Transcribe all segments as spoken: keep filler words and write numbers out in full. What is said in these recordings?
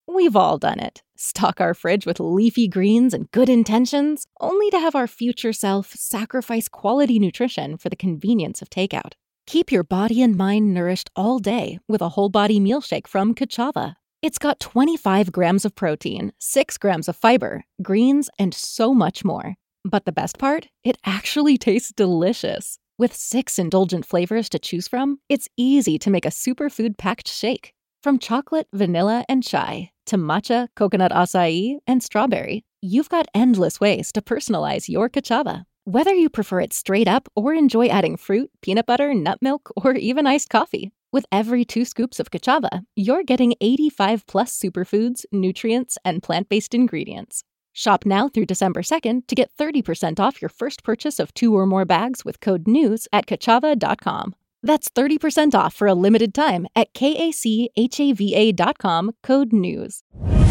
We've all done it. Stock our fridge with leafy greens and good intentions, only to have our future self sacrifice quality nutrition for the convenience of takeout. Keep your body and mind nourished all day with a whole body meal shake from Kachava. It's got twenty-five grams of protein, six grams of fiber, greens, and so much more. But the best part? It actually tastes delicious. With six indulgent flavors to choose from, it's easy to make a superfood-packed shake. From chocolate, vanilla, and chai to matcha, coconut acai, and strawberry, you've got endless ways to personalize your Kachava. Whether you prefer it straight up or enjoy adding fruit, peanut butter, nut milk, or even iced coffee, with every two scoops of Kachava, you're getting eighty-five plus superfoods, nutrients, and plant-based ingredients. Shop now through December second to get thirty percent off your first purchase of two or more bags with code NEWS at kachava dot com. That's thirty percent off for a limited time at kachava dot com, code NEWS.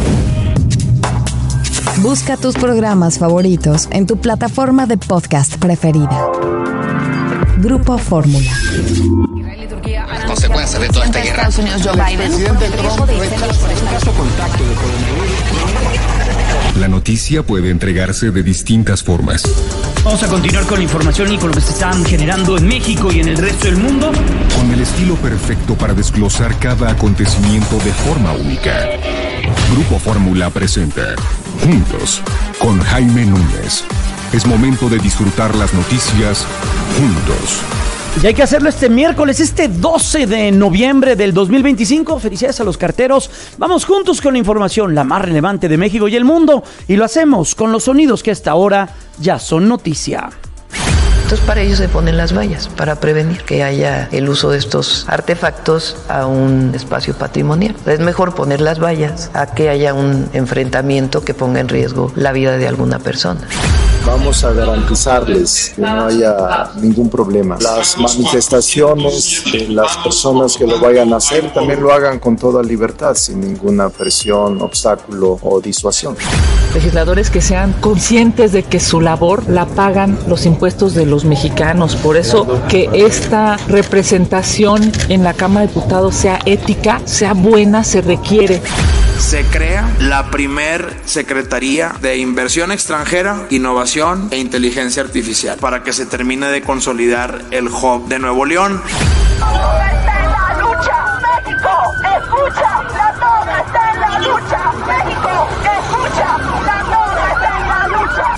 Busca tus programas favoritos en tu plataforma de podcast preferida. Grupo Fórmula. Las consecuencias de toda esta guerra. Estados Unidos, Joe Biden. La noticia puede entregarse de distintas formas. Vamos a continuar con la información y con lo que se está generando en México y en el resto del mundo. Con el estilo perfecto para desglosar cada acontecimiento de forma única. Grupo Fórmula presenta Juntos con Jaime Núñez. Es momento de disfrutar las noticias juntos. Y hay que hacerlo este miércoles, este doce de noviembre del dos mil veinticinco. Felicidades a los carteros. Vamos juntos con la información, la más relevante de México y el mundo. Y lo hacemos con los sonidos que hasta ahora ya son noticia. Entonces para ello se ponen las vallas, para prevenir que haya el uso de estos artefactos a un espacio patrimonial. Es mejor poner las vallas a que haya un enfrentamiento que ponga en riesgo la vida de alguna persona. Vamos a garantizarles que no haya ningún problema. Las manifestaciones de las personas que lo vayan a hacer también lo hagan con toda libertad, sin ninguna presión, obstáculo o disuasión. Legisladores que sean conscientes de que su labor la pagan los impuestos de los mexicanos. Por eso que esta representación en la Cámara de Diputados sea ética, sea buena, se requiere. Se crea la primer Secretaría de Inversión Extranjera, Innovación e Inteligencia Artificial para que se termine de consolidar el hub de Nuevo León. ¡La torre está en la lucha! ¡México, escucha! ¡La torre está en la lucha! ¡México, escucha! ¡La torre está en la lucha!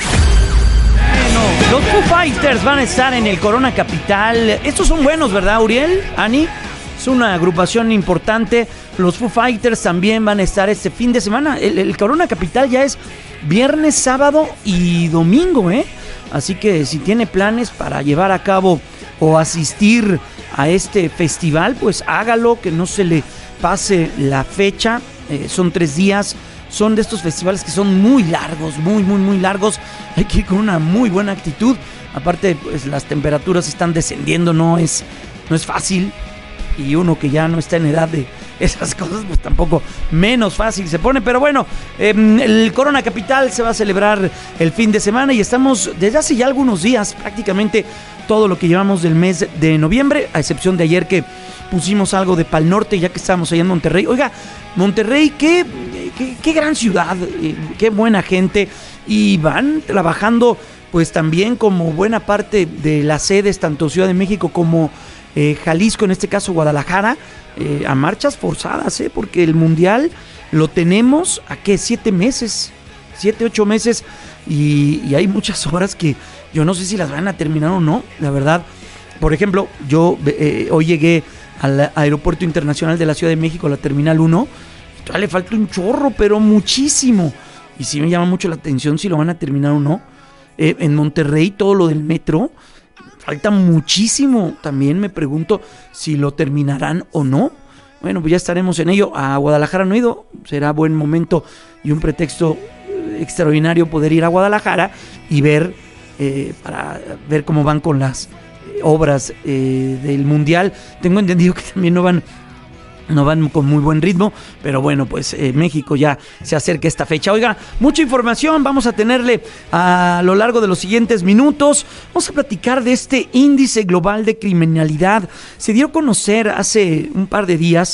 Bueno, los Foo Fighters van a estar en el Corona Capital. Estos son buenos, ¿verdad, Uriel? Ani, es una agrupación importante. Los Foo Fighters también van a estar este fin de semana. El, el Corona Capital ya es viernes, sábado y domingo, ¿eh? Así que si tiene planes para llevar a cabo o asistir a este festival, pues hágalo, que no se le pase la fecha. Eh, son tres días. Son de estos festivales que son muy largos, muy, muy, muy largos. Hay que ir con una muy buena actitud. Aparte, pues las temperaturas están descendiendo, no es, no es fácil. Y uno que ya no está en edad de esas cosas, pues tampoco menos fácil se pone. Pero bueno, eh, el Corona Capital se va a celebrar el fin de semana y estamos desde hace ya algunos días, prácticamente todo lo que llevamos del mes de noviembre, a excepción de ayer que pusimos algo de Pal Norte, ya que estábamos allá en Monterrey. Oiga, Monterrey, qué, qué, qué gran ciudad, eh, qué buena gente, y van trabajando pues también como buena parte de las sedes, tanto Ciudad de México como Eh, Jalisco, en este caso Guadalajara, eh, a marchas forzadas, eh, porque el Mundial lo tenemos a qué, siete meses, siete, ocho meses, y, y hay muchas obras que yo no sé si las van a terminar o no, la verdad. Por ejemplo, yo eh, hoy llegué al Aeropuerto Internacional de la Ciudad de México, la Terminal uno, y todavía le falta un chorro, pero muchísimo, y sí me llama mucho la atención si lo van a terminar o no. Eh, en Monterrey, todo lo del metro, falta muchísimo. También me pregunto si lo terminarán o no. Bueno, pues ya estaremos en ello. A Guadalajara no he ido. Será buen momento y un pretexto extraordinario poder ir a Guadalajara y ver, eh, para ver cómo van con las obras eh, del Mundial. Tengo entendido que también no van no van con muy buen ritmo, pero bueno, pues eh, México ya se acerca esta fecha. Oiga, mucha información vamos a tenerle a lo largo de los siguientes minutos. Vamos a platicar de este índice global de criminalidad. Se dio a conocer hace un par de días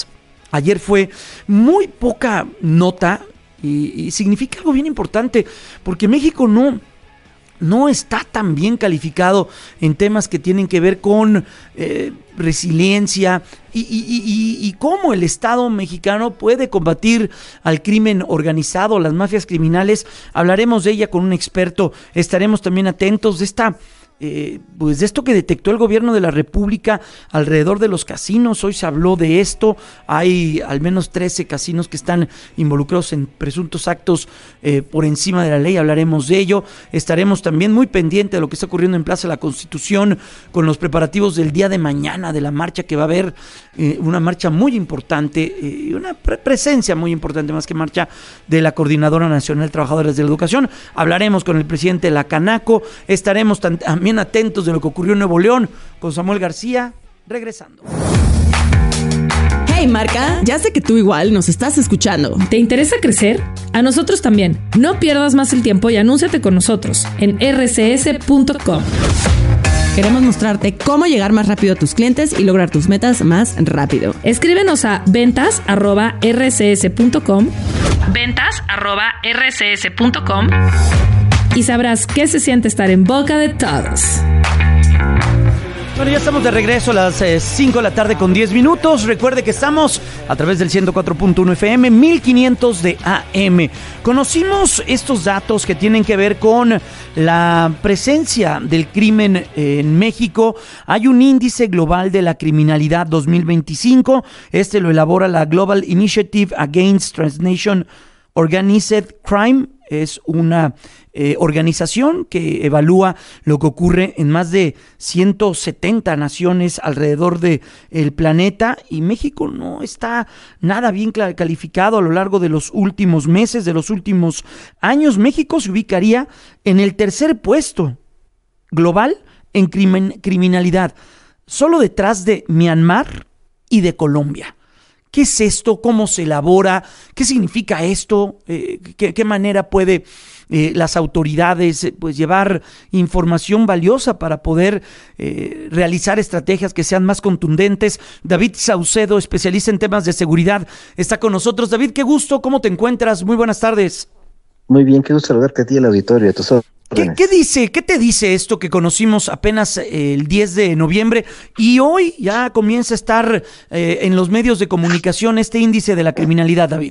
Ayer fue muy poca nota y, y significa algo bien importante, porque México no... no está tan bien calificado en temas que tienen que ver con eh, resiliencia y, y, y, y cómo el Estado mexicano puede combatir al crimen organizado, las mafias criminales. Hablaremos de ella con un experto, estaremos también atentos de esta... Eh, pues de esto que detectó el gobierno de la República alrededor de los casinos. Hoy se habló de esto. Hay al menos trece casinos que están involucrados en presuntos actos eh, por encima de la ley. Hablaremos de ello. Estaremos también muy pendientes de lo que está ocurriendo en Plaza de la Constitución con los preparativos del día de mañana, de la marcha que va a haber, eh, una marcha muy importante y eh, una pre- presencia muy importante, más que marcha, de la Coordinadora Nacional de Trabajadores de la Educación. Hablaremos con el presidente de la Canaco. Estaremos también bien atentos de lo que ocurrió en Nuevo León con Samuel García, regresando. Hey Marca, ya sé que tú igual nos estás escuchando. ¿Te interesa crecer? A nosotros también. No pierdas más el tiempo y anúnciate con nosotros en erre ce ese punto com. Queremos mostrarte cómo llegar más rápido a tus clientes y lograr tus metas más rápido. Escríbenos a ventas arroba erre ce ese punto com, ventas arroba erre ce ese punto com, y sabrás qué se siente estar en boca de todos. Bueno, ya estamos de regreso a las eh, cinco de la tarde con diez minutos. Recuerde que estamos a través del ciento cuatro punto uno efe eme, mil quinientos de A eme. Conocimos estos datos que tienen que ver con la presencia del crimen en México. Hay un índice global de la criminalidad dos mil veinticinco. Este lo elabora la Global Initiative Against Transnational Organized Crime. Es una eh, organización que evalúa lo que ocurre en más de ciento setenta naciones alrededor del planeta, y México no está nada bien calificado a lo largo de los últimos meses, de los últimos años. México se ubicaría en el tercer puesto global en crimen, criminalidad, solo detrás de Myanmar y de Colombia. ¿Qué es esto? ¿Cómo se elabora? ¿Qué significa esto? Eh, ¿qué, ¿Qué manera puede eh, las autoridades eh, pues llevar información valiosa para poder eh, realizar estrategias que sean más contundentes? David Saucedo, especialista en temas de seguridad, está con nosotros. David, qué gusto. ¿Cómo te encuentras? Muy buenas tardes. Muy bien, qué gusto saludarte a ti, al auditorio, a tus órdenes. ¿Qué, ¿Qué dice, qué te dice esto que conocimos apenas el diez de noviembre y hoy ya comienza a estar eh, en los medios de comunicación este índice de la criminalidad, David?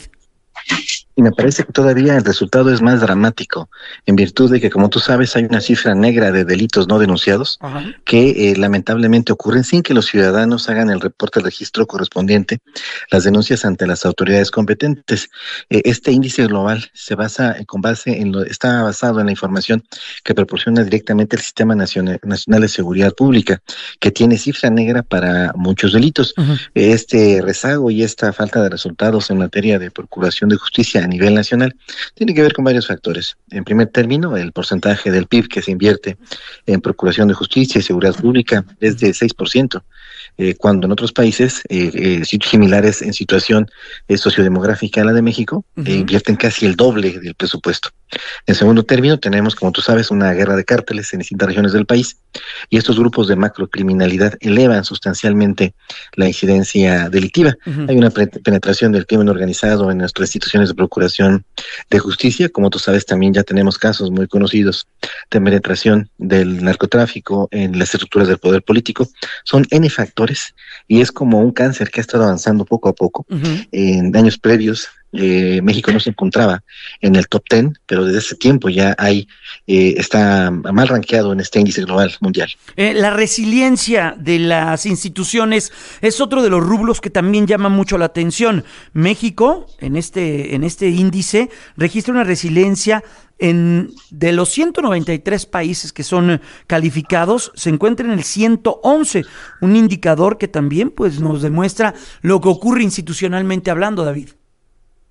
Y me parece que todavía el resultado es más dramático, en virtud de que, como tú sabes, hay una cifra negra de delitos no denunciados. Ajá. que eh, lamentablemente ocurren sin que los ciudadanos hagan el reporte del registro correspondiente, las denuncias ante las autoridades competentes. Eh, este índice global se basa, con base en lo, está basado en la información que proporciona directamente el Sistema Nacional, Nacional de Seguridad Pública, que tiene cifra negra para muchos delitos. Ajá. Este rezago y esta falta de resultados en materia de procuración de justicia a nivel nacional tiene que ver con varios factores. En primer término, el porcentaje del P I B que se invierte en procuración de justicia y seguridad pública es de seis por ciento, eh, cuando en otros países eh, eh, similares en situación eh, sociodemográfica a la de México uh-huh. eh, invierten casi el doble del presupuesto. En segundo término, tenemos, como tú sabes, una guerra de cárteles en distintas regiones del país, y estos grupos de macrocriminalidad elevan sustancialmente la incidencia delictiva. Uh-huh. Hay una pre- penetración del crimen organizado en nuestras instituciones de procuración de justicia. Como tú sabes, también ya tenemos casos muy conocidos de penetración del narcotráfico en las estructuras del poder político. Son N factores, y es como un cáncer que ha estado avanzando poco a poco. Uh-huh. En años previos, Eh, México no se encontraba en el top ten, pero desde ese tiempo ya hay eh, está mal rankeado en este índice global mundial. Eh, la resiliencia de las instituciones es otro de los rubros que también llama mucho la atención. México, en este, en este índice, registra una resiliencia en de los ciento noventa y tres países que son calificados, se encuentra en el ciento once, un indicador que también pues nos demuestra lo que ocurre institucionalmente hablando, David.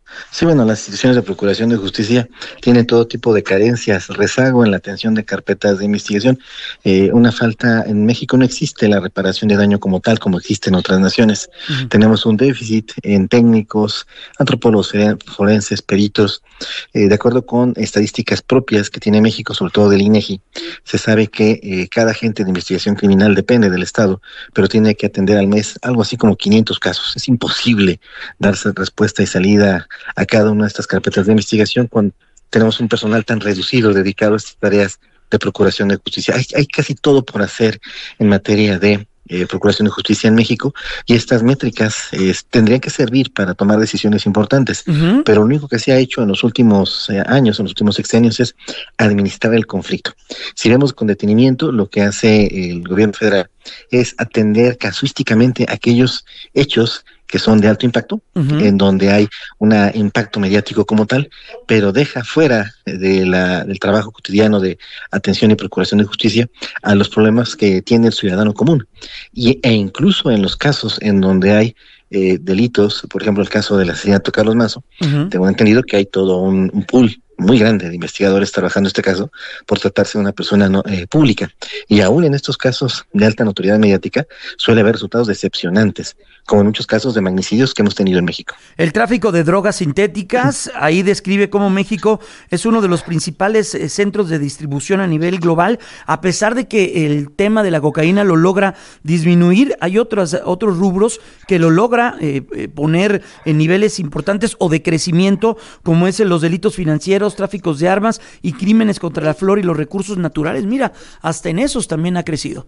Sí, bueno, las instituciones de Procuración de Justicia tienen todo tipo de carencias, rezago en la atención de carpetas de investigación. Eh, una falta, en México no existe la reparación de daño como tal, como existe en otras naciones. Uh-huh. Tenemos un déficit en técnicos, antropólogos forenses, peritos. Eh, de acuerdo con estadísticas propias que tiene México, sobre todo del INEGI, se sabe que eh, cada agente de investigación criminal depende del Estado, pero tiene que atender al mes algo así como quinientos casos. Es imposible darse respuesta y salida a cada una de estas carpetas de investigación cuando tenemos un personal tan reducido dedicado a estas tareas de procuración de justicia. Hay, hay casi todo por hacer en materia de eh, procuración de justicia en México, y estas métricas eh, tendrían que servir para tomar decisiones importantes, uh-huh. pero lo único que se ha hecho en los últimos eh, años, en los últimos sexenios, es administrar el conflicto. Si vemos con detenimiento, lo que hace el gobierno federal es atender casuísticamente aquellos hechos que son de alto impacto, uh-huh. en donde hay un impacto mediático como tal, pero deja fuera de la, del trabajo cotidiano de atención y procuración de justicia a los problemas que tiene el ciudadano común. Y, e incluso en los casos en donde hay eh, delitos, por ejemplo el caso del asesinato de Carlos Mazo, uh-huh. tengo entendido que hay todo un, un pool muy grande de investigadores trabajando este caso por tratarse de una persona no, eh, pública. Y aún en estos casos de alta notoriedad mediática suele haber resultados decepcionantes, como en muchos casos de magnicidios que hemos tenido en México. El tráfico de drogas sintéticas, ahí describe cómo México es uno de los principales eh, centros de distribución a nivel global. A pesar de que el tema de la cocaína lo logra disminuir, hay otros, otros rubros que lo logra eh, eh, poner en niveles importantes o de crecimiento, como es en los delitos financieros, tráficos de armas y crímenes contra la flora y los recursos naturales. Mira, hasta en esos también ha crecido.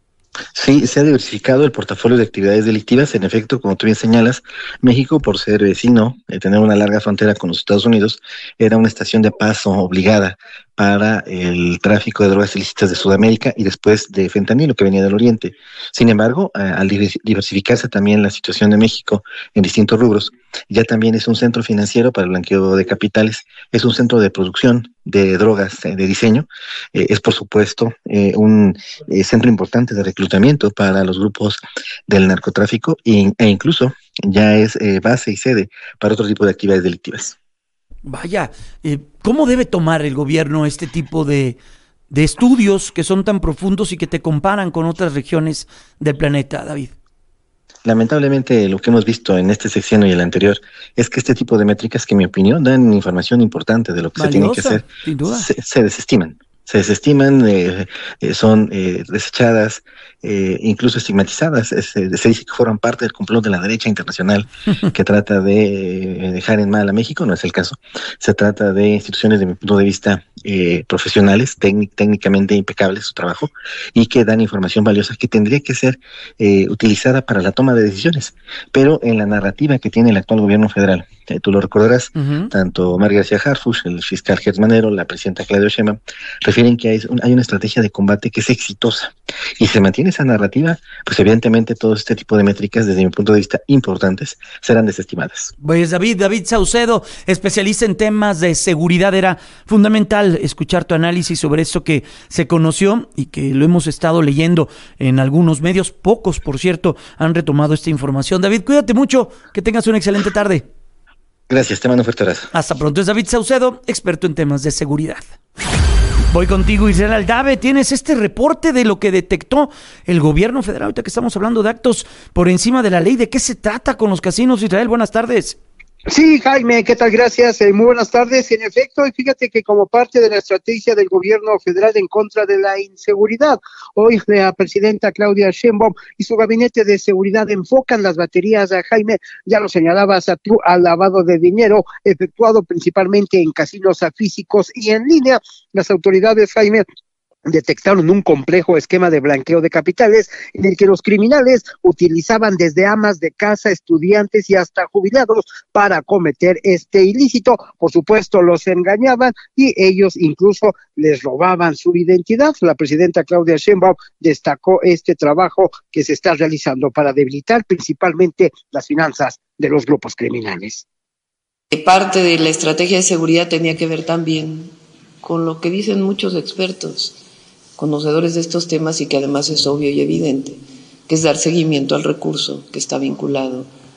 Sí, se ha diversificado el portafolio de actividades delictivas. En efecto, como tú bien señalas, México, por ser vecino, eh, tener una larga frontera con los Estados Unidos, era una estación de paso obligada para el tráfico de drogas ilícitas de Sudamérica y después de fentanilo que venía del Oriente. Sin embargo, eh, al diversificarse también la situación de México en distintos rubros, ya también es un centro financiero para el blanqueo de capitales, es un centro de producción de drogas eh, de diseño, eh, es por supuesto eh, un eh, centro importante de reclutamiento para los grupos del narcotráfico e, e incluso ya es eh, base y sede para otro tipo de actividades delictivas. Vaya, eh, ¿cómo debe tomar el gobierno este tipo de, de estudios que son tan profundos y que te comparan con otras regiones del planeta, David? Lamentablemente, lo que hemos visto en este sexenio y el anterior es que este tipo de métricas, que en mi opinión dan información importante de lo que valiosa, se tiene que hacer, sin duda. Se, se desestiman. Se desestiman, eh, eh, son eh, desechadas, eh, incluso estigmatizadas. Es, eh, se dice que forman parte del complot de la derecha internacional que trata de eh, dejar en mal a México. No es el caso. Se trata de instituciones, de mi punto de vista, eh, profesionales, técnic, técnicamente impecables su trabajo, y que dan información valiosa que tendría que ser eh, utilizada para la toma de decisiones. Pero en la narrativa que tiene el actual gobierno federal, eh, tú lo recordarás, uh-huh. tanto Omar García Harfuch, el fiscal Gertz Manero, la presidenta Claudia Sheinbaum, refieren que hay, un, hay una estrategia de combate que es exitosa, y se mantiene esa narrativa, pues evidentemente todo este tipo de métricas, desde mi punto de vista importantes, serán desestimadas. Pues David, David Saucedo, especialista en temas de seguridad, era fundamental escuchar tu análisis sobre eso que se conoció y que lo hemos estado leyendo en algunos medios, pocos por cierto han retomado esta información. David, cuídate mucho, que tengas una excelente tarde. Gracias, te mando un fuerte abrazo. Hasta pronto. Es David Saucedo, experto en temas de seguridad. Voy contigo, Israel Aldave. Tienes este reporte de lo que detectó el gobierno federal. Ahorita que estamos hablando de actos por encima de la ley, ¿de qué se trata con los casinos, Israel? Buenas tardes. Sí, Jaime, ¿qué tal? Gracias. Eh, muy buenas tardes. En efecto, y fíjate que como parte de la estrategia del gobierno federal en contra de la inseguridad, hoy la presidenta Claudia Sheinbaum y su gabinete de seguridad enfocan las baterías, a Jaime, ya lo señalabas a tú, al lavado de dinero efectuado principalmente en casinos físicos y en línea. Las autoridades, Jaime, detectaron un complejo esquema de blanqueo de capitales en el que los criminales utilizaban desde amas de casa, estudiantes y hasta jubilados para cometer este ilícito. Por supuesto, los engañaban y ellos incluso les robaban su identidad. La presidenta Claudia Sheinbaum destacó este trabajo que se está realizando para debilitar principalmente las finanzas de los grupos criminales. Parte de la estrategia de seguridad tenía que ver también con lo que dicen muchos expertos, conocedores de estos temas, y que además es obvio y evidente, que es dar seguimiento al recurso que está vinculado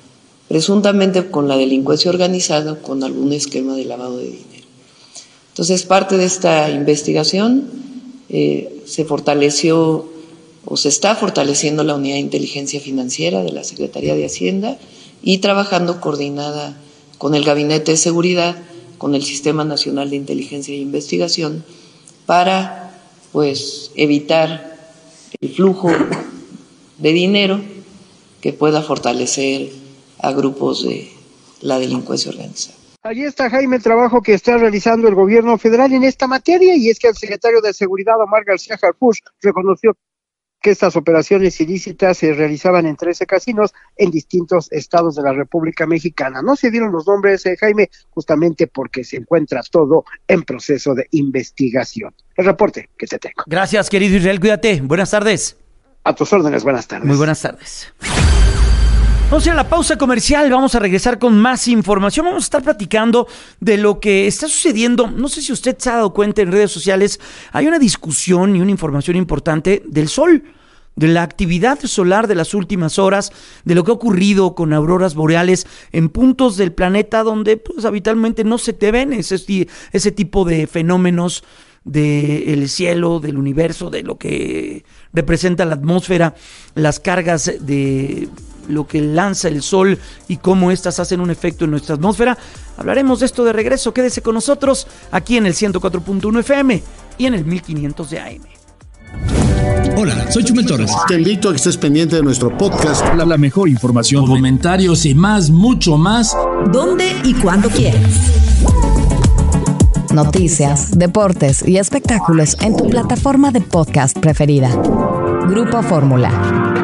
presuntamente con la delincuencia organizada o con algún esquema de lavado de dinero. Entonces, parte de esta investigación eh, se fortaleció o se está fortaleciendo la unidad de inteligencia financiera de la Secretaría de Hacienda y trabajando coordinada con el Gabinete de Seguridad, con el Sistema Nacional de Inteligencia e Investigación, para pues evitar el flujo de dinero que pueda fortalecer a grupos de la delincuencia organizada. Allí está, Jaime, el trabajo que está realizando el gobierno federal en esta materia, y es que el secretario de Seguridad, Omar García Harfuch, reconoció que estas operaciones ilícitas se realizaban en trece casinos en distintos estados de la República Mexicana. No se dieron los nombres, eh, Jaime, justamente porque se encuentra todo en proceso de investigación. El reporte que te tengo. Gracias, querido Israel, cuídate. Buenas tardes. A tus órdenes, buenas tardes. Muy buenas tardes. Vamos a ir a la pausa comercial, vamos a regresar con más información. Vamos a estar platicando de lo que está sucediendo. No sé si usted se ha dado cuenta en redes sociales, hay una discusión y una información importante del sol, de la actividad solar de las últimas horas, de lo que ha ocurrido con auroras boreales en puntos del planeta donde pues habitualmente no se te ven ese, ese tipo de fenómenos del cielo, del universo, de lo que representa la atmósfera, las cargas de lo que lanza el sol y cómo estas hacen un efecto en nuestra atmósfera. Hablaremos de esto de regreso. Quédese con nosotros aquí en el ciento cuatro punto uno F M y en el mil quinientos de A M. Hola, soy Chumel Torres. Te invito a que estés pendiente de nuestro podcast. La, la mejor información, comentarios y más, mucho más. ¿Dónde y cuándo quieras? Noticias, deportes y espectáculos en tu plataforma de podcast preferida. Grupo Fórmula.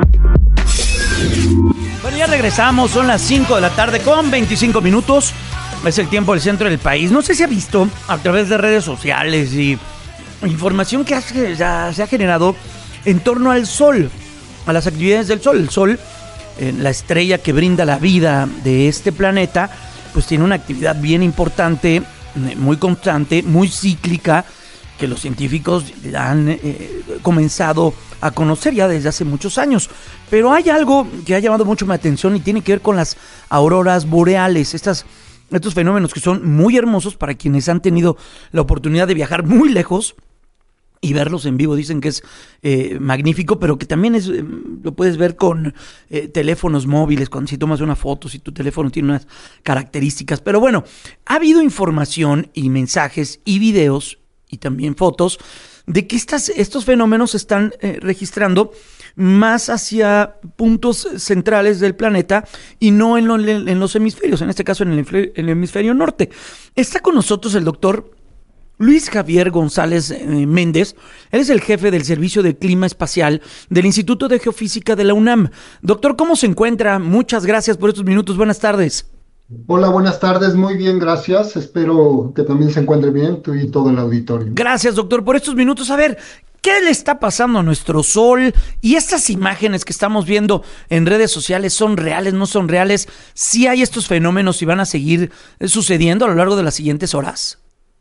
Bueno, ya regresamos, son las cinco de la tarde con veinticinco minutos. Es el tiempo del centro del país. No sé si ha visto a través de redes sociales y información que hace, ya se ha generado en torno al sol, a las actividades del sol. El sol, eh, la estrella que brinda la vida de este planeta, pues tiene una actividad bien importante, muy constante, muy cíclica, que los científicos han eh, comenzado a conocer ya desde hace muchos años. Pero hay algo que ha llamado mucho mi atención y tiene que ver con las auroras boreales, estas, estos fenómenos que son muy hermosos para quienes han tenido la oportunidad de viajar muy lejos y verlos en vivo. Dicen que es eh, magnífico, pero que también es eh, lo puedes ver con eh, teléfonos móviles, cuando si tomas una foto, si tu teléfono tiene unas características. Pero bueno, ha habido información y mensajes y videos y también fotos de que estas, estos fenómenos se están eh, registrando más hacia puntos centrales del planeta y no en, lo, en los hemisferios, en este caso en el, en el hemisferio norte. Está con nosotros el doctor Luis Javier González eh, Méndez. Él es el jefe del Servicio de Clima Espacial del Instituto de Geofísica de la UNAM. Doctor, ¿cómo se encuentra? Muchas gracias por estos minutos. Buenas tardes. Hola, buenas tardes, muy bien, gracias. Espero que también se encuentre bien tú y todo el auditorio. Gracias, doctor, por estos minutos. A ver, ¿qué le está pasando a nuestro sol? Y estas imágenes que estamos viendo en redes sociales, ¿son reales, no son reales? ¿Sí hay estos fenómenos y van a seguir sucediendo a lo largo de las siguientes horas?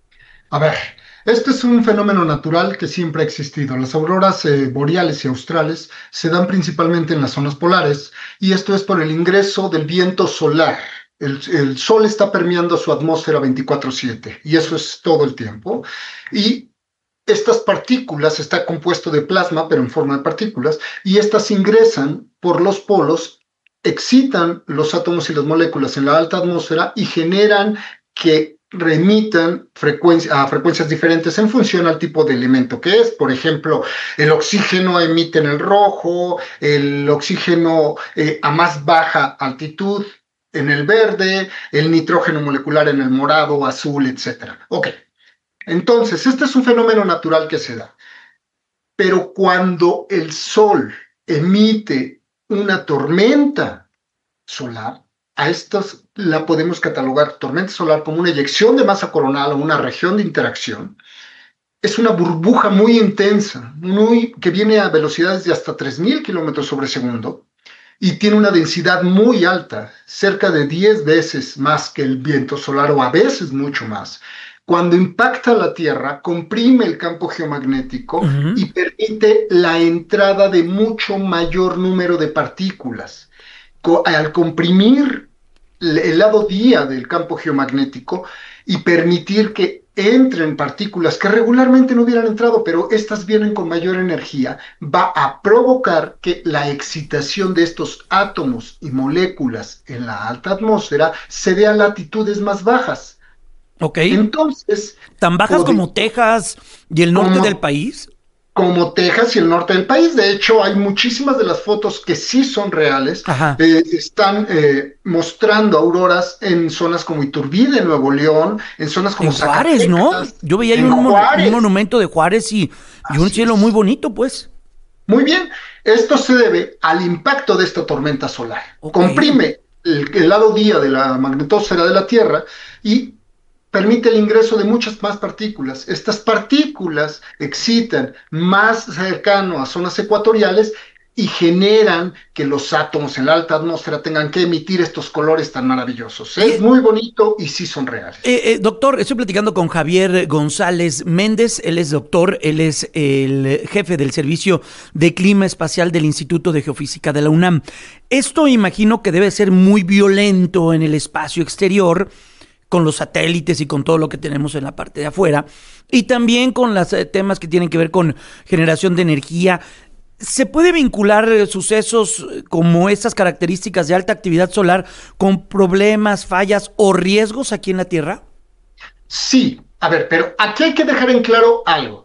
A ver, este es un fenómeno natural que siempre ha existido. Las auroras eh, boreales y australes se dan principalmente en las zonas polares, y esto es por el ingreso del viento solar. El, el sol está permeando su atmósfera veinticuatro siete, y eso es todo el tiempo. Y estas partículas, está compuesto de plasma, pero en forma de partículas, y estas ingresan por los polos, excitan los átomos y las moléculas en la alta atmósfera y generan que remitan frecuencia, a frecuencias diferentes en función al tipo de elemento que es. Por ejemplo, el oxígeno emite en el rojo, el oxígeno eh, a más baja altitud en el verde, el nitrógeno molecular en el morado, azul, etcétera. Ok, entonces este es un fenómeno natural que se da. Pero cuando el Sol emite una tormenta solar, a estas la podemos catalogar, tormenta solar, como una eyección de masa coronal o una región de interacción. Es una burbuja muy intensa, muy, que viene a velocidades de hasta tres mil kilómetros sobre segundo y tiene una densidad muy alta, cerca de diez veces más que el viento solar o a veces mucho más. Cuando impacta la Tierra, comprime el campo geomagnético uh-huh. y permite la entrada de mucho mayor número de partículas. Al comprimir el lado día del campo geomagnético y permitir que entren partículas que regularmente no hubieran entrado, pero estas vienen con mayor energía, va a provocar que la excitación de estos átomos y moléculas en la alta atmósfera se dé a latitudes más bajas. Ok. Entonces... ¿Tan bajas pod- como Texas y el norte como- del país? como Texas y el norte del país. De hecho, hay muchísimas de las fotos que sí son reales, eh, están eh, mostrando auroras en zonas como Iturbide, Nuevo León, en zonas como En Juárez, ¿no? Yo veía ahí en un, mon- Juárez. un monumento de Juárez y, y un cielo muy bonito, pues. Muy bien, esto se debe al impacto de esta tormenta solar. Comprime el, el lado día de la magnetosfera de la Tierra y permite el ingreso de muchas más partículas. Estas partículas excitan más cercano a zonas ecuatoriales y generan que los átomos en la alta atmósfera tengan que emitir estos colores tan maravillosos. Es muy bonito y sí son reales. Eh, eh, doctor, estoy platicando con Javier González Méndez. Él es doctor, él es el jefe del Servicio de Clima Espacial del Instituto de Geofísica de la UNAM. Esto imagino que debe ser muy violento en el espacio exterior, con los satélites y con todo lo que tenemos en la parte de afuera, y también con los eh, temas que tienen que ver con generación de energía. ¿Se puede vincular eh, sucesos como estas características de alta actividad solar con problemas, fallas o riesgos aquí en la Tierra? Sí, a ver, pero aquí hay que dejar en claro algo.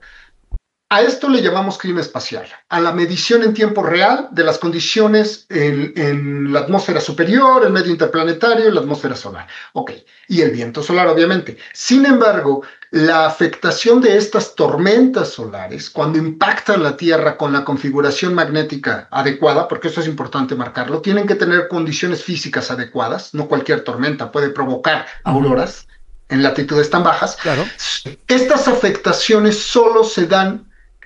A esto le llamamos clima espacial, a la medición en tiempo real de las condiciones en, en la atmósfera superior, el medio interplanetario y la atmósfera solar. Ok, y el viento solar, obviamente. Sin embargo, la afectación de estas tormentas solares, cuando impactan la Tierra con la configuración magnética adecuada, porque eso es importante marcarlo, tienen que tener condiciones físicas adecuadas, no cualquier tormenta puede provocar auroras en latitudes tan bajas. Claro. Estas afectaciones solo se dan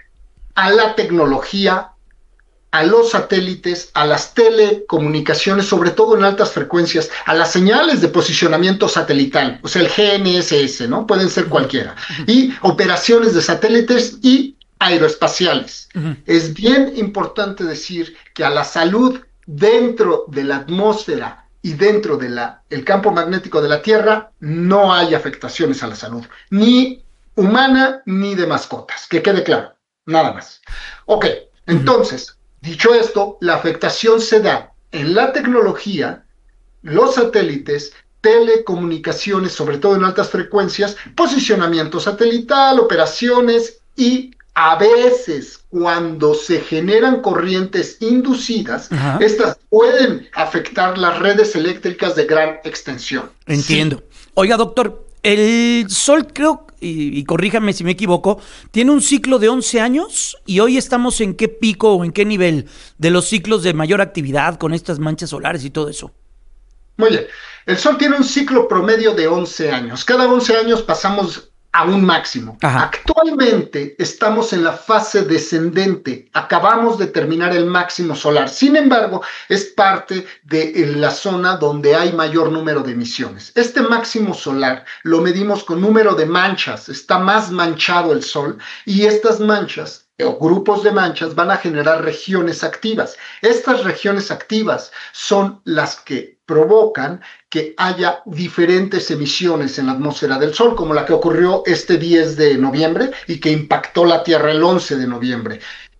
a la tecnología, a los satélites, a las telecomunicaciones, sobre todo en altas frecuencias, a las señales de posicionamiento satelital, o sea, el G N S S, ¿no? Pueden ser cualquiera, y operaciones de satélites y aeroespaciales. Uh-huh. Es bien importante decir que a la salud dentro de la atmósfera y dentro del campo magnético de la Tierra no hay afectaciones a la salud, ni humana ni de mascotas, que quede claro. Nada más. Ok, entonces, dicho esto, la afectación se da en la tecnología, los satélites, telecomunicaciones, sobre todo en altas frecuencias, posicionamiento satelital, operaciones y a veces cuando se generan corrientes inducidas, Ajá. estas pueden afectar las redes eléctricas de gran extensión. Entiendo. Sí. Oiga, doctor, el Sol creo, y, y corríjame si me equivoco, tiene un ciclo de once años y hoy estamos en qué pico o en qué nivel de los ciclos de mayor actividad con estas manchas solares y todo eso. Muy bien, el Sol tiene un ciclo promedio de once años. Cada once años pasamos a un máximo. Ajá. Actualmente estamos en la fase descendente, acabamos de terminar el máximo solar. Sin embargo, es parte de la zona donde hay mayor número de emisiones. Este máximo solar lo medimos con número de manchas, está más manchado el Sol y estas manchas o grupos de manchas van a generar regiones activas. Estas regiones activas son las que provocan que haya diferentes emisiones en la atmósfera del Sol, como la que ocurrió este diez de noviembre y que impactó la Tierra el once de noviembre.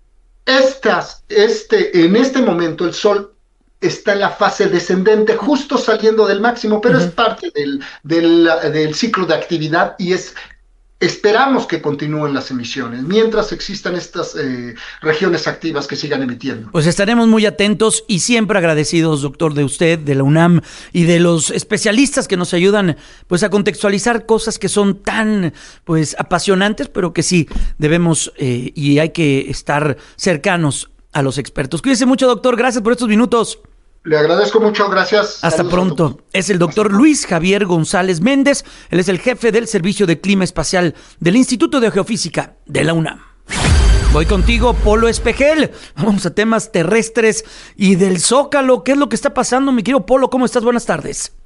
Estas, este, en este momento el Sol está en la fase descendente, justo saliendo del máximo, pero uh-huh. es parte del, del, del ciclo de actividad y es... Esperamos que continúen las emisiones mientras existan estas eh, regiones activas que sigan emitiendo. Pues estaremos muy atentos y siempre agradecidos, doctor, de usted, de la UNAM y de los especialistas que nos ayudan pues a contextualizar cosas que son tan pues apasionantes, pero que sí debemos eh, y hay que estar cercanos a los expertos. Cuídese mucho, doctor. Gracias por estos minutos. Le agradezco mucho, gracias. Hasta Saludos pronto. Es el doctor Luis Javier González Méndez. Él es el jefe del Servicio de Clima Espacial del Instituto de Geofísica de la UNAM. Voy contigo, Polo Espejel. Vamos a temas terrestres y del Zócalo. ¿Qué es lo que está pasando, mi querido Polo? ¿Cómo estás? Buenas tardes.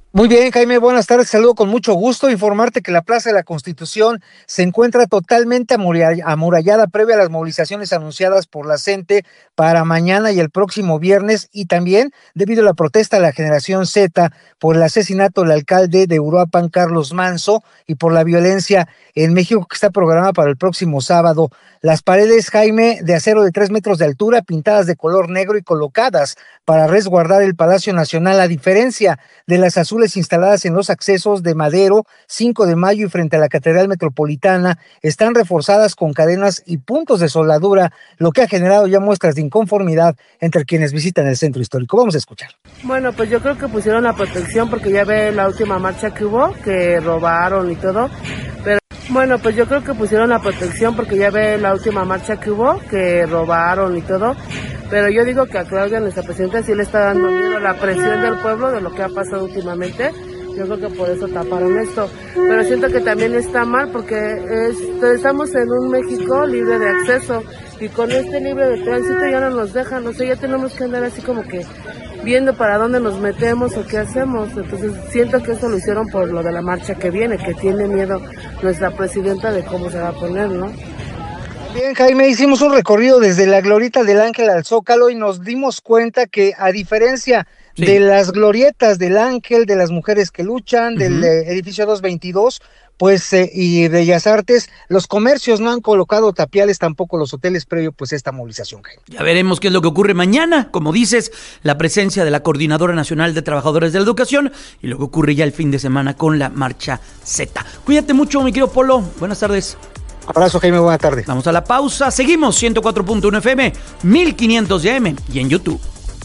Muy bien, Jaime, buenas tardes, saludo con mucho gusto, informarte que la Plaza de la Constitución se encuentra totalmente amurallada previa a las movilizaciones anunciadas por la C E N T E para mañana y el próximo viernes, y también debido a la protesta de la generación Z por el asesinato del alcalde de Uruapan, Carlos Manso, y por la violencia en México que está programada para el próximo sábado. Las paredes, Jaime, de acero de tres metros de altura, pintadas de color negro y colocadas para resguardar el Palacio Nacional, a diferencia de las azules instaladas en los accesos de Madero, cinco de mayo y frente a la Catedral Metropolitana, están reforzadas con cadenas y puntos de soldadura, lo que ha generado ya muestras de inconformidad entre quienes visitan el centro histórico. Vamos a escuchar. Bueno, pues yo creo que pusieron la protección porque ya ve la última marcha que hubo, que robaron y todo, pero bueno, pues yo creo que pusieron la protección porque ya ve la última marcha que hubo, que robaron y todo, pero yo digo que a Claudia, nuestra presidenta, sí le está dando miedo la presión del pueblo de lo que ha pasado últimamente. Yo creo que por eso taparon esto, pero siento que también está mal porque es, estamos en un México libre de acceso y con este libre de tránsito ya no nos dejan, o sea, ya tenemos que andar así como que viendo para dónde nos metemos o qué hacemos. Entonces siento que eso lo hicieron por lo de la marcha que viene, que tiene miedo nuestra presidenta de cómo se va a poner, ¿no? Bien, Jaime, hicimos un recorrido desde la Glorieta del Ángel al Zócalo y nos dimos cuenta que, a diferencia sí. de las glorietas del Ángel, de las mujeres que luchan, uh-huh. del eh, edificio doscientos veintidós, pues eh, y de Bellas Artes, los comercios no han colocado tapiales, tampoco los hoteles previo pues a esta movilización, Jaime. Ya veremos qué es lo que ocurre mañana, como dices, la presencia de la Coordinadora Nacional de Trabajadores de la Educación y lo que ocurre ya el fin de semana con la Marcha Z. Cuídate mucho, mi querido Polo, buenas tardes. Abrazo, Jaime, buena tarde. Vamos a la pausa, seguimos ciento cuatro punto uno F M, mil quinientos de A M y en YouTube.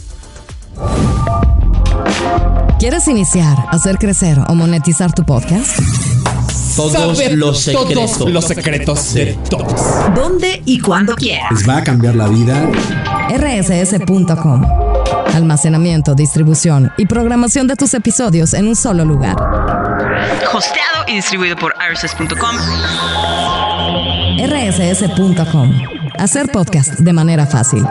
¿Quieres iniciar, hacer crecer o monetizar tu podcast? Todos Saber los secretos. Todos los secretos de todos. ¿Dónde y cuándo quieras? Les va a cambiar la vida. R S S punto com. Almacenamiento, distribución y programación de tus episodios en un solo lugar. Hosteado y distribuido por R S S punto com. R S S punto com. Hacer podcast de manera fácil.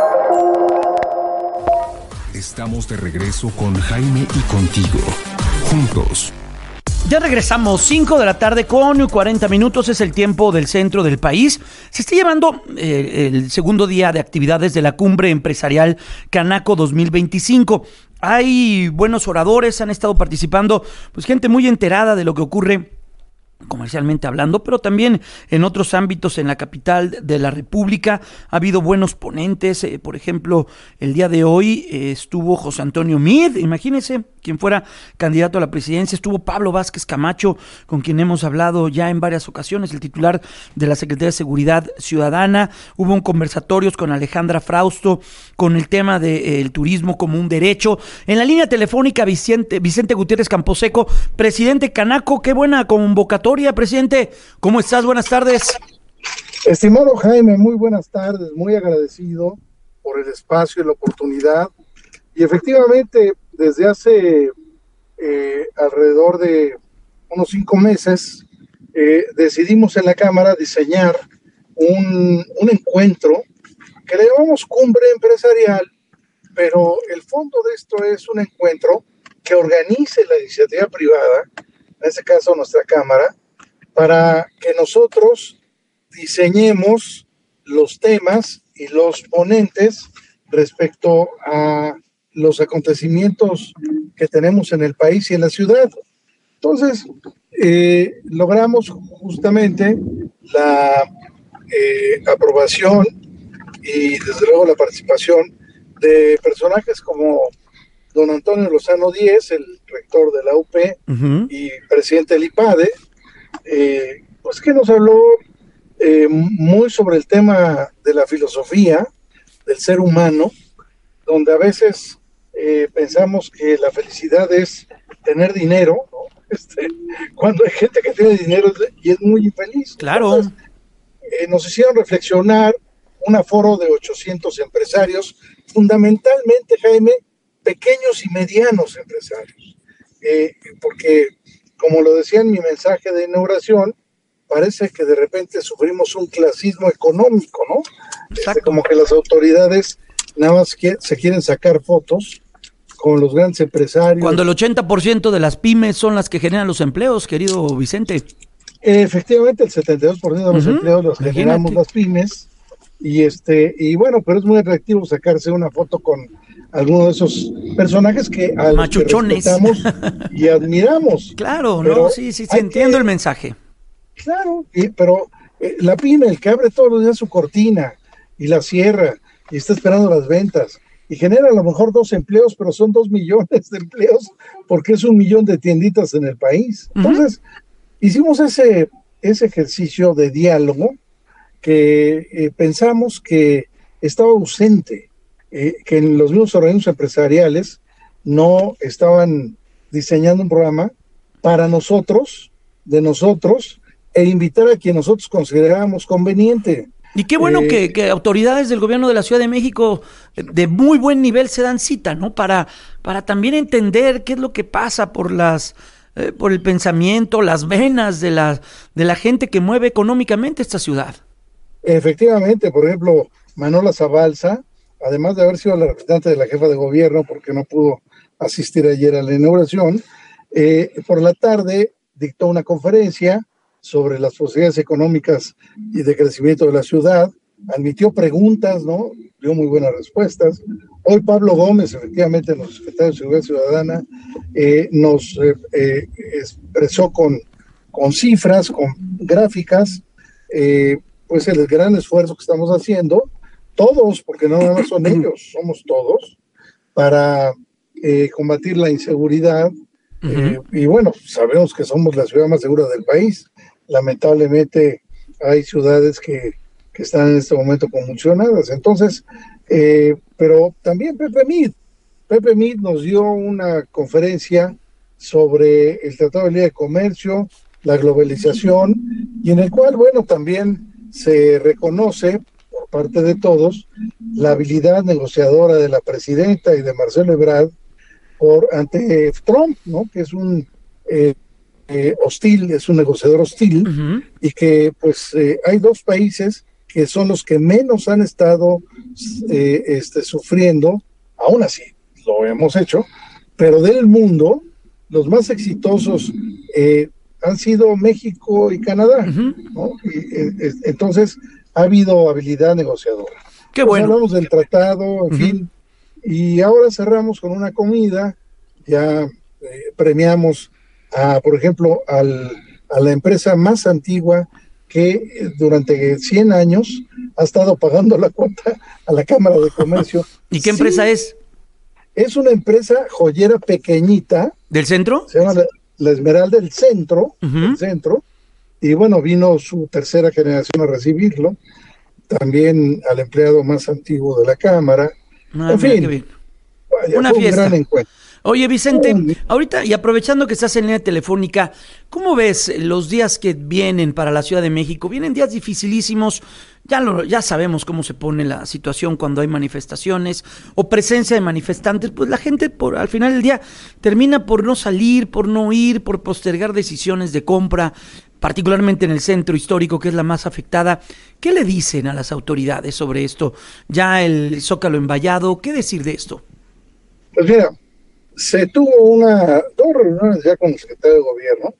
Estamos de regreso con Jaime y contigo. Juntos. Ya regresamos, cinco de la tarde con cuarenta minutos, es el tiempo del centro del país. Se está llevando eh, el segundo día de actividades de la Cumbre Empresarial Canaco dos mil veinticinco. Hay buenos oradores, han estado participando, pues gente muy enterada de lo que ocurre comercialmente hablando, pero también en otros ámbitos en la capital de la República. Ha habido buenos ponentes, eh, por ejemplo, el día de hoy eh, estuvo José Antonio Meade, imagínense, quien fuera candidato a la presidencia, estuvo Pablo Vázquez Camacho, con quien hemos hablado ya en varias ocasiones, el titular de la Secretaría de Seguridad Ciudadana. Hubo un conversatorios con Alejandra Frausto, con el tema del de, eh, turismo como un derecho. En la línea telefónica, Vicente, Vicente Gutiérrez Camposeco, presidente Canaco. Qué buena convocatoria, presidente. ¿Cómo estás? Buenas tardes. Estimado Jaime, muy buenas tardes, muy agradecido por el espacio y la oportunidad. Y efectivamente, desde hace eh, alrededor de unos cinco meses, eh, decidimos en la Cámara diseñar un, un encuentro que le llamamos Cumbre Empresarial, pero el fondo de esto es un encuentro que organice la iniciativa privada, en este caso nuestra Cámara, para que nosotros diseñemos los temas y los ponentes respecto a los acontecimientos que tenemos en el país y en la ciudad. Entonces, eh, logramos justamente la eh, aprobación y desde luego la participación de personajes como don Antonio Lozano Díez, el rector de la U P uh-huh. y presidente del I P A D E, eh, pues que nos habló eh, muy sobre el tema de la filosofía del ser humano, donde a veces eh, pensamos que la felicidad es tener dinero, ¿no? Este, cuando hay gente que tiene dinero y es muy infeliz. Claro. Entonces, eh, nos hicieron reflexionar un aforo de ochocientos empresarios, fundamentalmente, Jaime, pequeños y medianos empresarios, eh, porque, como lo decía en mi mensaje de inauguración, parece que de repente sufrimos un clasismo económico, ¿no? Este, como que las autoridades nada más que, se quieren sacar fotos con los grandes empresarios. Cuando el ochenta por ciento de las pymes son las que generan los empleos, querido Vicente. Efectivamente, el setenta y dos por ciento de los uh-huh. empleos los Imagínate. generamos las pymes. Y este y bueno, pero es muy atractivo sacarse una foto con alguno de esos personajes que a los que respetamos y admiramos. Claro, pero no, sí, sí, sí entiendo que, el mensaje. Claro, y, pero eh, la pyme, el que abre todos los días su cortina y la cierra y está esperando las ventas y genera a lo mejor dos empleos, pero son dos millones de empleos porque es un millón de tienditas en el país. Uh-huh. Entonces, hicimos ese, ese ejercicio de diálogo que eh, pensamos que estaba ausente, eh, que en los mismos organismos empresariales no estaban diseñando un programa para nosotros, de nosotros, e invitar a quien nosotros considerábamos conveniente. Y qué bueno eh, que, que autoridades del gobierno de la Ciudad de México de muy buen nivel se dan cita, ¿no? Para, para también entender qué es lo que pasa por las eh, por el pensamiento, las venas de la, de la gente que mueve económicamente esta ciudad. Efectivamente, por ejemplo, Manola Zabalza, además de haber sido la representante de la jefa de gobierno porque no pudo asistir ayer a la inauguración, eh, por la tarde dictó una conferencia sobre las posibilidades económicas y de crecimiento de la ciudad, admitió preguntas, ¿no? Dio muy buenas respuestas. Hoy Pablo Gómez, efectivamente, nuestro secretario de Seguridad Ciudadana, eh, nos eh, eh, expresó con, con cifras, con gráficas, eh, pues el gran esfuerzo que estamos haciendo, todos, porque no nada más son ellos, somos todos, para eh, combatir la inseguridad. Uh-huh. eh, y bueno, sabemos que somos la ciudad más segura del país. Lamentablemente hay ciudades que, que están en este momento convulsionadas. Entonces, eh, pero también Pepe Mid, Pepe Mid nos dio una conferencia sobre el Tratado de Libre Comercio, la globalización, y en el cual, bueno, también se reconoce por parte de todos la habilidad negociadora de la presidenta y de Marcelo Ebrard por ante Trump, ¿no? Que es un eh, eh, hostil, es un negociador hostil, uh-huh. y que pues eh, hay dos países que son los que menos han estado eh, este, sufriendo, aún así lo hemos hecho, pero del mundo los más exitosos eh, han sido México y Canadá, uh-huh. ¿no? Y, eh, entonces ha habido habilidad negociadora. Qué bueno. Pues hablamos del tratado, en uh-huh. fin, y ahora cerramos con una comida, ya eh, premiamos, a, por ejemplo, al, a la empresa más antigua que durante cien años ha estado pagando la cuota a la Cámara de Comercio. ¿Y qué sí, empresa es? Es una empresa joyera pequeñita. ¿Del centro? Se llama la, la Esmeralda del Centro, uh-huh. del Centro, y bueno, vino su tercera generación a recibirlo, también al empleado más antiguo de la Cámara. Ah, en fin, vaya, una fiesta. Un gran encuentro. Oye, Vicente, ahorita y aprovechando que estás en línea telefónica, ¿cómo ves los días que vienen para la Ciudad de México? Vienen días dificilísimos, ya lo, ya sabemos cómo se pone la situación cuando hay manifestaciones o presencia de manifestantes, pues la gente por al final del día termina por no salir, por no ir, por postergar decisiones de compra, particularmente en el centro histórico, que es la más afectada. ¿Qué le dicen a las autoridades sobre esto? Ya el Zócalo envallado, ¿qué decir de esto? Pues mira, se tuvo una, dos reuniones ya con el secretario de gobierno.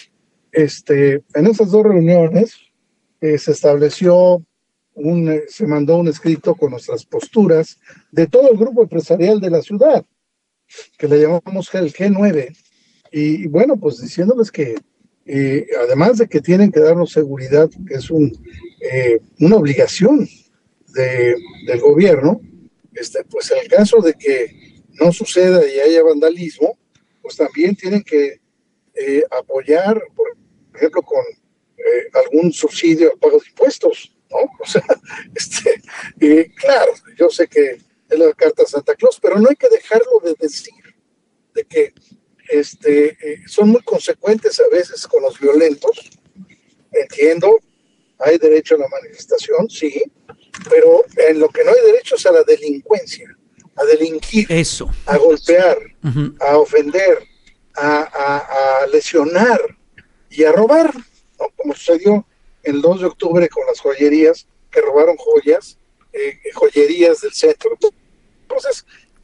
Este, en esas dos reuniones eh, se estableció, un, eh, se mandó un escrito con nuestras posturas de todo el grupo empresarial de la ciudad, que le llamamos el G nueve. Y, y bueno, pues diciéndoles que eh, además de que tienen que darnos seguridad, que es un, eh, una obligación de, del gobierno, este, pues en el caso de que no suceda y haya vandalismo, pues también tienen que eh, apoyar, por ejemplo, con eh, algún subsidio al pago de impuestos, ¿no? O sea, este, eh, claro, yo sé que es la carta a Santa Claus, pero no hay que dejarlo de decir, de que este, eh, son muy consecuentes a veces con los violentos. Entiendo, hay derecho a la manifestación, sí, pero en lo que no hay derecho es a la delincuencia, a delinquir, eso, a golpear, uh-huh. a ofender, a, a, a lesionar y a robar, ¿no? Como sucedió el dos de octubre con las joyerías, que robaron joyas, eh, joyerías del centro. Entonces,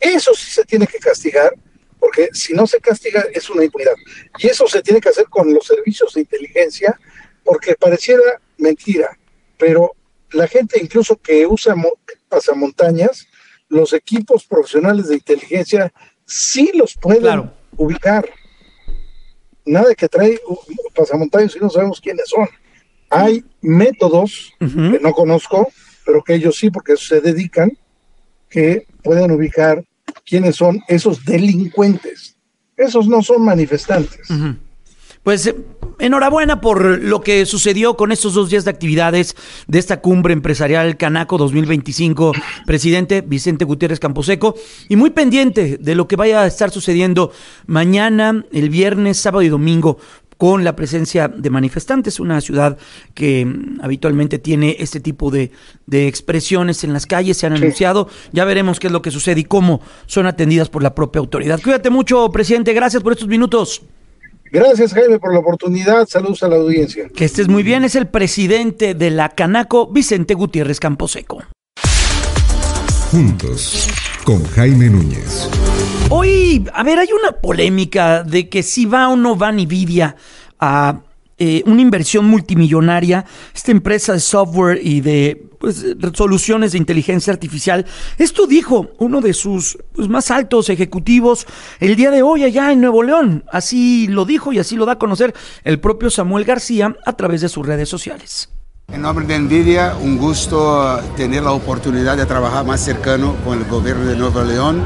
Eso sí se tiene que castigar, porque si no se castiga es una impunidad. Y eso se tiene que hacer con los servicios de inteligencia, porque pareciera mentira, pero la gente incluso que usa mo- pasamontañas, los equipos profesionales de inteligencia sí los pueden claro. ubicar. Nada que trae uh, pasamontañas y no sabemos quiénes son. Hay métodos uh-huh. que no conozco, pero que ellos sí, porque se dedican, que pueden ubicar quiénes son esos delincuentes. Esos no son manifestantes. Uh-huh. Pues eh, enhorabuena por lo que sucedió con estos dos días de actividades de esta cumbre empresarial Canaco dos mil veinticinco, presidente Vicente Gutiérrez Camposeco, y muy pendiente de lo que vaya a estar sucediendo mañana, el viernes, sábado y domingo, con la presencia de manifestantes, una ciudad que mm, habitualmente tiene este tipo de, de expresiones en las calles, se han sí. anunciado, ya veremos qué es lo que sucede y cómo son atendidas por la propia autoridad. Cuídate mucho, presidente, gracias por estos minutos. Gracias, Jaime, por la oportunidad. Saludos a la audiencia. Que estés muy bien. Es el presidente de la Canaco, Vicente Gutiérrez Camposeco. Juntos, con Jaime Núñez. Hoy, a ver, hay una polémica de que si va o no va Nvidia a eh, una inversión multimillonaria, esta empresa de software y de pues, soluciones de inteligencia artificial. Esto dijo uno de sus pues, más altos ejecutivos el día de hoy allá en Nuevo León. Así lo dijo y así lo da a conocer el propio Samuel García a través de sus redes sociales. En nombre de Nvidia, un gusto tener la oportunidad de trabajar más cercano con el gobierno de Nuevo León,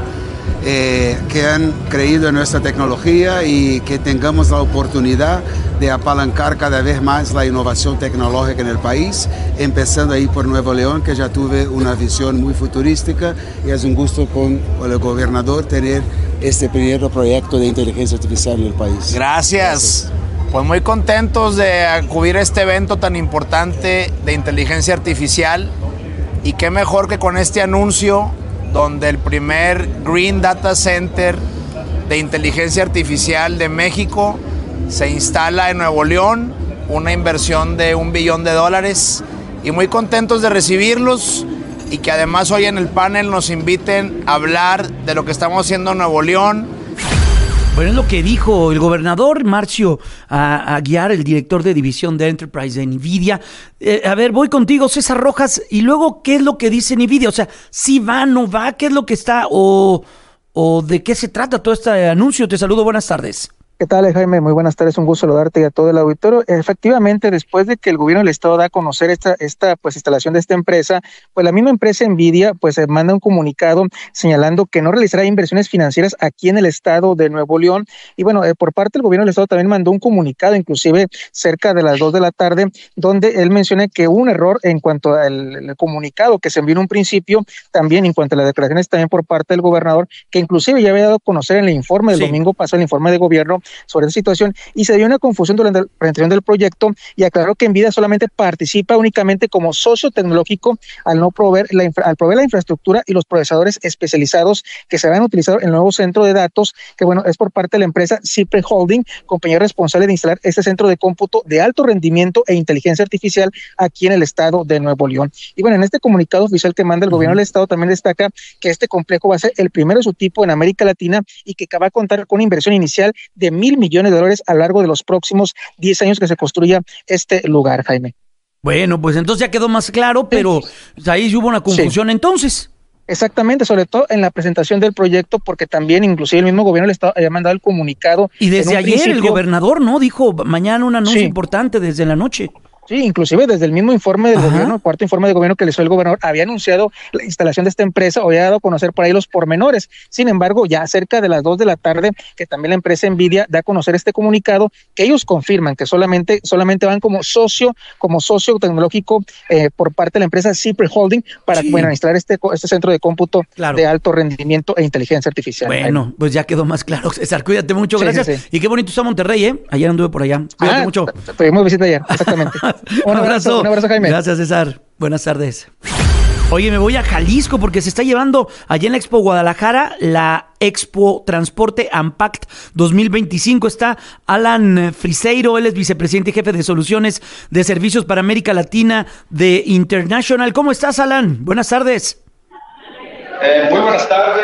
eh, que han creído en nuestra tecnología y que tengamos la oportunidad de apalancar cada vez más la innovación tecnológica en el país, empezando ahí por Nuevo León, que ya tuve una visión muy futurística, y es un gusto con el gobernador tener este primer proyecto de inteligencia artificial en el país. Gracias. Gracias. Pues muy contentos de acudir a este evento tan importante de inteligencia artificial, y qué mejor que con este anuncio donde el primer Green Data Center de inteligencia artificial de México se instala en Nuevo León, una inversión de un billón de dólares, y muy contentos de recibirlos, y que además hoy en el panel nos inviten a hablar de lo que estamos haciendo en Nuevo León. Bueno, es lo que dijo el gobernador Marcio Aguiar, el director de división de Enterprise de Nvidia. Eh, a ver, voy contigo, César Rojas, y luego, ¿qué es lo que dice Nvidia? O sea, ¿sí va, no va? ¿Qué es lo que está? ¿O, o de qué se trata todo este anuncio? Te saludo, buenas tardes. ¿Qué tal, Jaime? Muy buenas tardes, un gusto saludarte y a todo el auditorio. Efectivamente, después de que el gobierno del estado da a conocer esta, esta pues instalación de esta empresa, pues la misma empresa Nvidia pues manda un comunicado señalando que no realizará inversiones financieras aquí en el estado de Nuevo León. Y bueno, eh, por parte del gobierno del estado también mandó un comunicado, inclusive cerca de las dos de la tarde, donde él menciona que hubo un error en cuanto al el comunicado que se envió en un principio, también en cuanto a las declaraciones también por parte del gobernador, que inclusive ya había dado a conocer en el informe del sí. domingo pasado, el informe de gobierno sobre esa situación, y se dio una confusión durante la presentación del proyecto, y aclaró que Nvidia solamente participa únicamente como socio tecnológico al no proveer la, infra, al proveer la infraestructura y los procesadores especializados que se van a utilizar en el nuevo centro de datos, que bueno, es por parte de la empresa Cipre Holding, compañía responsable de instalar este centro de cómputo de alto rendimiento e inteligencia artificial aquí en el estado de Nuevo León. Y bueno, en este comunicado oficial que manda el gobierno del estado también destaca que este complejo va a ser el primero de su tipo en América Latina, y que va a contar con una inversión inicial de mil millones de dólares a lo largo de los próximos diez años que se construya este lugar, Jaime. Bueno, pues entonces ya quedó más claro, pero sí. ahí hubo una confusión sí. entonces. Exactamente, sobre todo en la presentación del proyecto, porque también inclusive el mismo gobierno le estaba, había mandado el comunicado. Y desde ayer principio, el gobernador, ¿no? Dijo mañana un anuncio sí. importante desde la noche. Sí, inclusive desde el mismo informe del Ajá. gobierno, el cuarto informe de gobierno que le hizo el gobernador, había anunciado la instalación de esta empresa, o había dado a conocer por ahí los pormenores. Sin embargo, ya cerca de las dos de la tarde, que también la empresa Nvidia da a conocer este comunicado, que ellos confirman que solamente, solamente van como socio, como socio tecnológico eh, por parte de la empresa Cipre Holding para sí. bueno, instalar este, este centro de cómputo claro. de alto rendimiento e inteligencia artificial. Bueno, ahí. Pues ya quedó más claro, César. Cuídate mucho, gracias. Sí, sí, sí. Y qué bonito está Monterrey, ¿eh? Ayer anduve por allá. Cuídate ah, mucho. Tuvimos visita ayer, exactamente. Un abrazo, un abrazo, Jaime. Gracias, César. Buenas tardes. Oye, me voy a Jalisco porque se está llevando allá en la Expo Guadalajara la Expo Transporte Unpacked dos mil veinticinco. Está Alan Friseiro, él es vicepresidente y jefe de soluciones de servicios para América Latina de International. ¿Cómo estás, Alan? Buenas tardes. Eh, muy buenas tardes.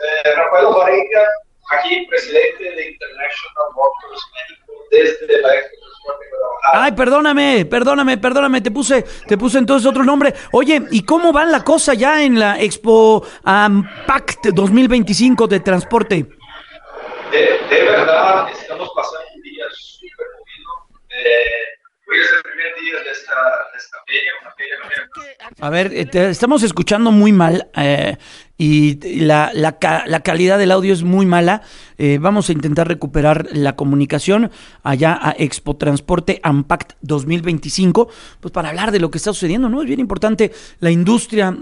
Eh, Rafael Ovareña, aquí presidente de International Motors México desde la Expo Transporte de Guadalajara. Ay, perdóname, perdóname, perdóname, te puse, te puse entonces otro nombre. Oye, ¿y cómo va la cosa ya en la Expo Unpacked dos mil veinticinco de transporte? De, de verdad, estamos pasando un día súper movido. Eh, hoy es el primer día de esta, de esta feria, una feria que... A ver, eh, te estamos escuchando muy mal eh, y la, la, la calidad del audio es muy mala. Eh, vamos a intentar recuperar la comunicación allá a Expo Transporte Unpacked dos mil veinticinco, pues para hablar de lo que está sucediendo, ¿no? Es bien importante la industria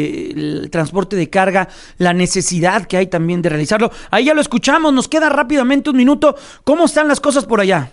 del transporte de carga, la necesidad que hay también de realizarlo. Ahí ya lo escuchamos, nos queda rápidamente un minuto. ¿Cómo están las cosas por allá?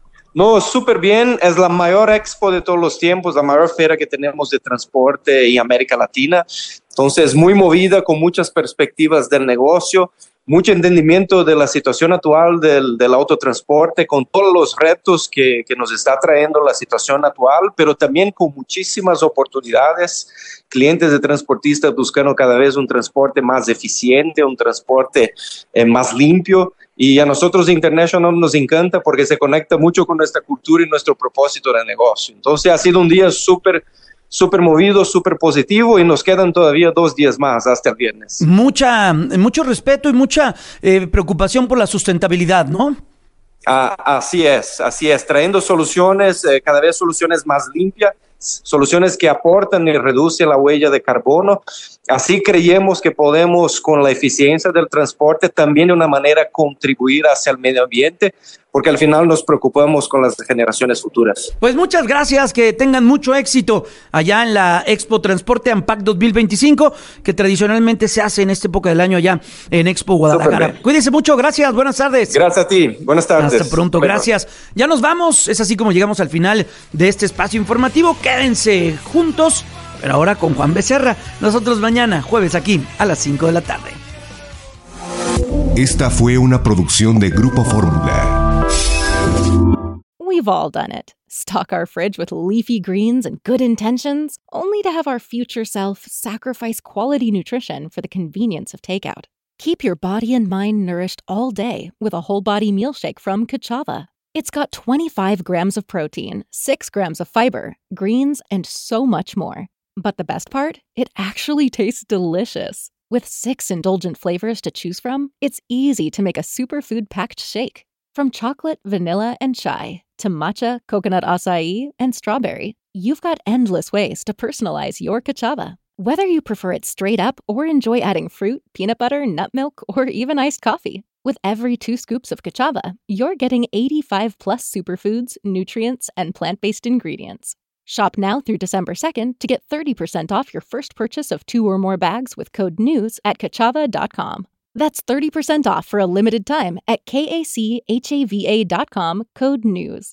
No, súper bien. Es la mayor expo de todos los tiempos, la mayor feria que tenemos de transporte en América Latina. Entonces, muy movida, con muchas perspectivas del negocio, mucho entendimiento de la situación actual del, del autotransporte, con todos los retos que, que nos está trayendo la situación actual, pero también con muchísimas oportunidades. Clientes de transportistas buscando cada vez un transporte más eficiente, un transporte eh, más limpio. Y a nosotros de International nos encanta porque se conecta mucho con nuestra cultura y nuestro propósito de negocio. Entonces ha sido un día súper, súper movido, súper positivo y nos quedan todavía dos días más hasta el viernes. Mucha, mucho respeto y mucha eh, preocupación por la sustentabilidad, ¿no? Ah, así es, así es, trayendo soluciones, eh, cada vez soluciones más limpias, soluciones que aportan y reducen la huella de carbono. Así creemos que podemos, con la eficiencia del transporte, también de una manera contribuir hacia el medio ambiente, porque al final nos preocupamos con las generaciones futuras. Pues muchas gracias, que tengan mucho éxito allá en la Expo Transporte Unpacked dos mil veinticinco, que tradicionalmente se hace en esta época del año allá en Expo Guadalajara. Cuídense mucho, gracias, buenas tardes. Gracias a ti, buenas tardes. Hasta pronto, bueno. Gracias. Ya nos vamos, es así como llegamos al final de este espacio informativo. Quédense juntos, pero ahora con Juan Becerra. Nosotros mañana, jueves, aquí a las cinco de la tarde. Esta fue una producción de Grupo Fórmula. We've all done it. Stock our fridge with leafy greens and good intentions, only to have our future self sacrifice quality nutrition for the convenience of takeout. Keep your body and mind nourished all day with a whole body meal shake from Kachava. It's got twenty-five grams of protein, six grams of fiber, greens, and so much more. But the best part? It actually tastes delicious. With six indulgent flavors to choose from, it's easy to make a superfood-packed shake. From chocolate, vanilla, and chai, to matcha, coconut acai, and strawberry, you've got endless ways to personalize your Kachava. Whether you prefer it straight up or enjoy adding fruit, peanut butter, nut milk, or even iced coffee, with every two scoops of Kachava, you're getting eighty-five plus superfoods, nutrients, and plant-based ingredients. Shop now through December second to get thirty percent off your first purchase of two or more bags with code NEWS at kachava dot com. That's thirty percent off for a limited time at kachava dot com, code NEWS.